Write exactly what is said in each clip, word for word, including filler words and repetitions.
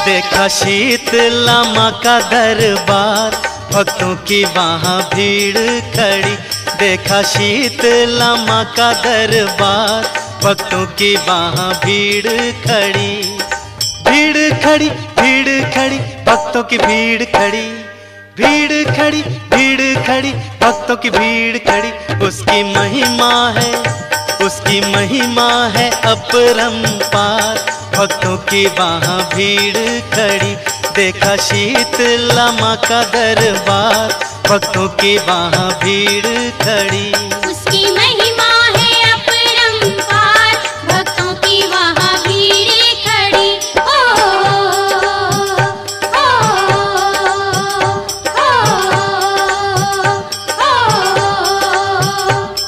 देखा शीतला माँ का दरबार, भक्तों की वहाँ भीड़ खड़ी। देखा शीतला माँ का दरबार, भक्तों की वहाँ भीड़ खड़ी। भीड़ खड़ी, भीड़ खड़ी, भक्तों की भीड़ खड़ी। भीड़ खड़ी, भीड़ खड़ी, भक्तों की भीड़ खड़ी। उसकी महिमा है, उसकी महिमा है अपरंपार, भक्तों की वहाँ भीड़ खड़ी। देखा शीतला माँ का दरबार, भक्तों की वहाँ भीड़ खड़ी। उसकी महिमा है अपरंपार, भक्तों की वहाँ भीड़ खड़ी। ओ, ओ, ओ, ओ, ओ।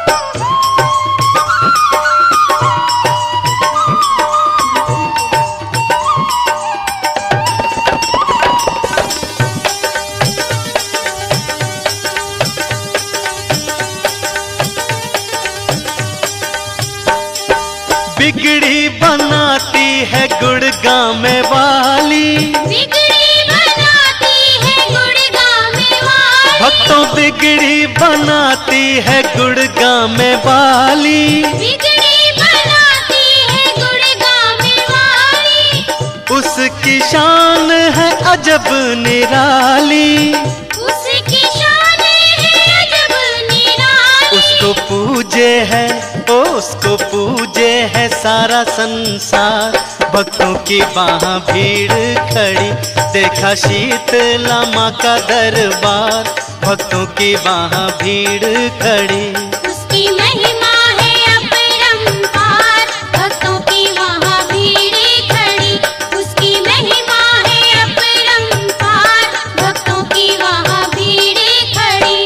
बिगड़ी बनाती है गुड़गामे वाली, बिगड़ी बनाती है गुड़गामे वाली। भक्तों बिगड़ी बनाती है गुड़गामे वाली। बिगड़ी बनाती है गुड़गामे वाली। उसकी शान है अजब निराली, उसकी शान है अजब निराली। उसको पूजे है, ओ उसको पूजे है सारा संसार, भक्तों की वहाँ भीड़ खड़ी। देखा शीतला माँ का दरबार, भक्तों की वहाँ भीड़ खड़ी। उसकी महिमा है अपरंपार, भक्तों की वहाँ भीड़ खड़ी। उसकी महिमा है अपरंपार, भक्तों की वहाँ भीड़ खड़ी।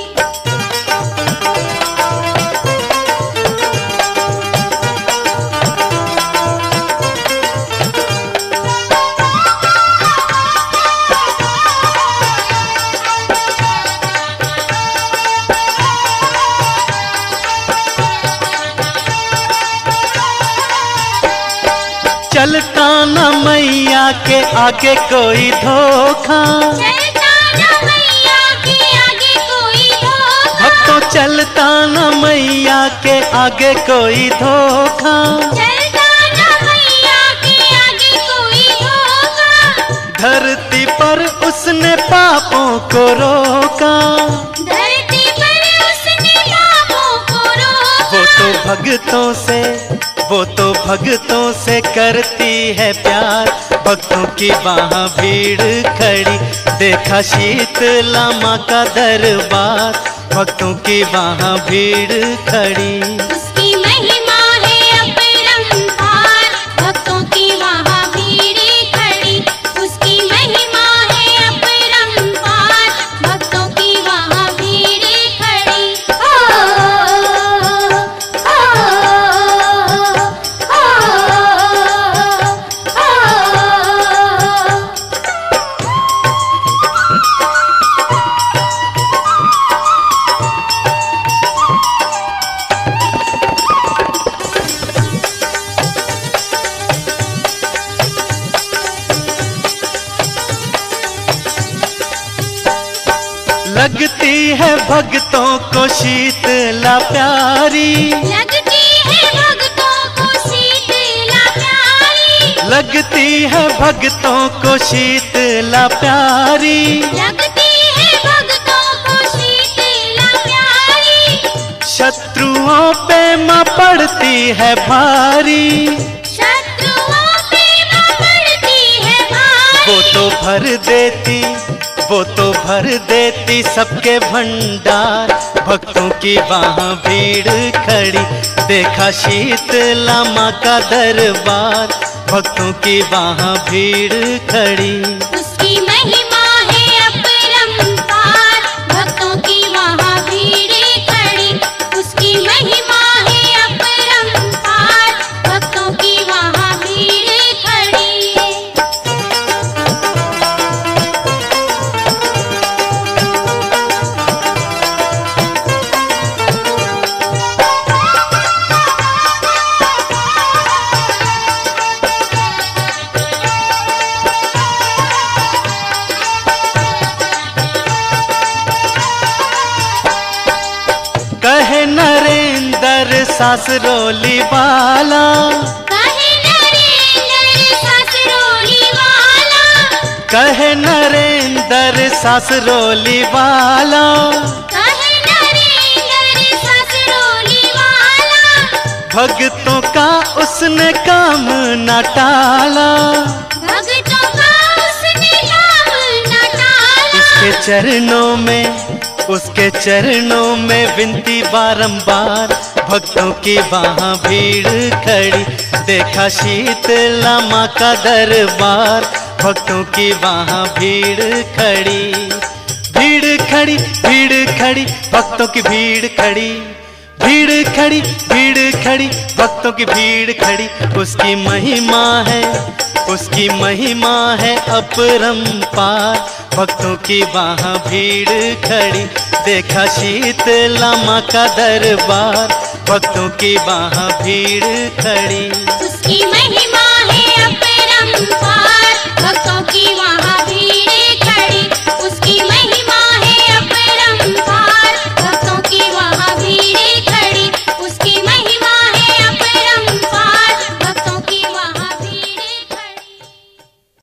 चलता न मैया के आगे कोई धोखा, चलता न मैया के आगे कोई धोखा। भक्तों चलता न मैया के आगे कोई धोखा। चलता न मैया के आगे कोई धोखा। धरती पर उसने पापों को रोका, धरती पर उसने पापों को रोका। वो तो भक्तों से, वो तो भक्तों से करती है प्यार, भक्तों की वहाँ भीड़ खड़ी। देखा शीतला माँ का दरबार, भक्तों की वहाँ भीड़ खड़ी। उसकी महिमा है अपरंपार, भक्तों की वहाँ भीड़ खड़ी। उसकी महिमा है अपरंपार, भक्तों की वहाँ भीड़ खड़ी। ओ, ओ, ओ, ओ, ओ। लगती है भक्तों को शीतला प्यारी, लगती है भक्तों को शीतला प्यारी। लगती है भक्तों को शीतला प्यारी। लगती है भक्तों को शीतला प्यारी। शत्रुओं पे माँ पड़ती है भारी, शत्रुओं पे माँ पड़ती है भारी। वो तो भर देती, वो तो भर देती सबके भंडार, भक्तों की वहाँ भीड़ खड़ी। देखा शीतला माँ का दरबार, भक्तों की वहाँ भीड़ खड़ी। उसकी महिमा है अपरंपार, भक्तों की वहाँ भीड़ खड़ी। उसकी महिमा है अपरंपार, भक्तों की वहाँ भीड़ खड़ी। सासरोली वाला, कहे नरेंद्र सासरोली वाला, कहे नरेंद्र सासरोली वाला, कहे नरेंद्र सासरोली वाला, भक्तों का उसने काम न टाला, भक्तों का उसने काम न टाला। उसके चरणों में, उसके चरणों में विनती बारंबार, भक्तों की वहाँ भीड़ खड़ी, देखा शीतला माँ का दरबार, भक्तों की वहाँ भीड़ खड़ी, भीड़ खड़ी, भीड़ खड़ी, भक्तों की भीड़ खड़ी, भीड़ खड़ी, भीड़ खड़ी, भक्तों की भीड़ खड़ी। उसकी महिमा है, उसकी महिमा है अपरंपार, भक्तों की वहाँ भीड़ खड़ी, देखा शीतला माँ का दरबार, भक्तों की वहाँ भीड़ खड़ी। उसकी महिमा